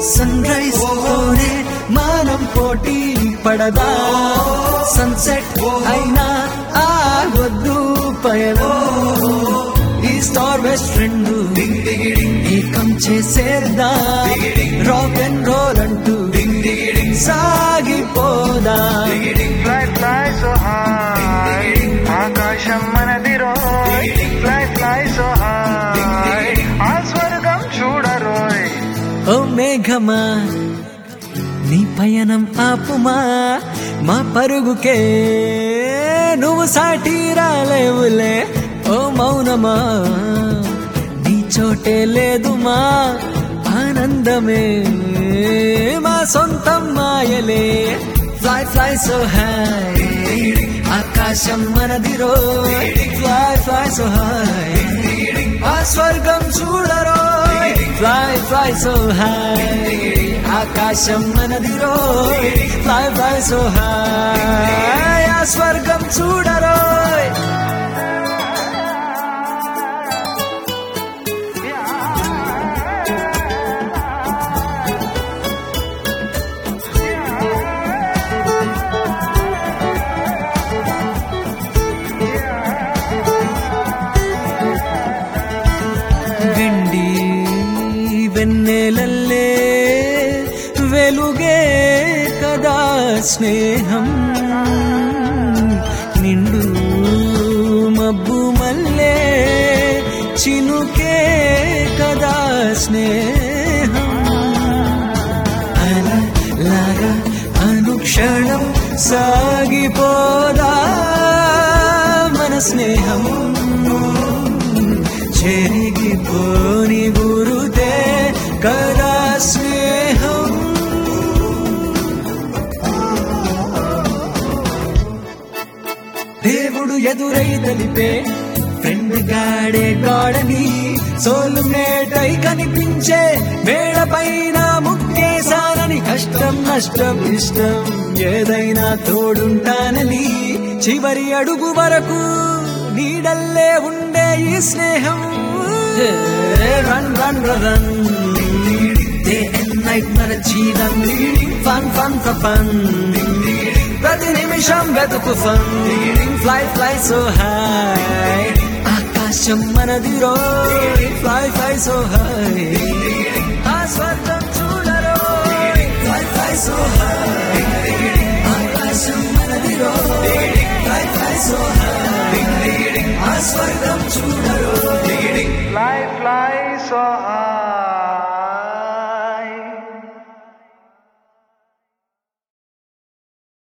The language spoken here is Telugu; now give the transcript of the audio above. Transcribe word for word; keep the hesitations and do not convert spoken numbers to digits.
సన్ రైజ్ తోనే మానం పోటీ పడదా సన్సెట్ అయినా ఆగొద్దు పయనం ఈస్ట్ ఆర్ వెస్ట్ రెండు ఏకం చేసేద్దా రాక్ అండ్ రోల్ అంటూ సాగిపోదా Fly, fly so high. ఆకాశం మనది రోయ్. Fly, fly so high. ఆ స్వర్గం చూడరోయ్. ఓ మేఘమా నీ పయనం ఆపుమా మా పరుగుకే నువ్వు సాటి రాలేవులే ఓ మౌనమా నీ చోటే లేదుమా ఆనందమే మా సొంతం మాయలే ఫ్లై ఫ్లై సో హై ఆకాశం మనది రోయ్ ఫ్లై ఫ్లై సో హై ఆ స్వర్గం చూడరోయ్ ఫ్లై ఫ్లై సో హై ఆకాశం మనది రోయ్ ఫ్లై ఫ్లై సో హై ఆ స్వర్గం చూడరోయ్ వెండి వెన్నెలల్లే వెలుగే కదా స్నేహం నిండు మబ్బు మల్లే చినుకే కదా స్నేహం అలాగా అనుక్షణం సాగిపోదా మన స్నేహం చెరిగిపోని గురుతే కదా స్నేహం దేవుడు ఎదురై తెలిపే ఫ్రెండ్ గాడే గాడని సోలు మేటై కనిపించే మేడ పైన ముక్కేశానని కష్టం నష్టం ఇష్టం ఏదైనా తోడుంటానని చివరి అడుగు వరకు నీడల్లే ఉండే ఈ స్నేహం run run run day and night మన జీవం ఫన్ ఫన్ ఫన్ ప్రతి నిమిషం వెతుకు fun fly fly so high ఆకాశం మనది రోయ్ ఫ్లై ఫ్లై సో హై ఆ స్వర్గం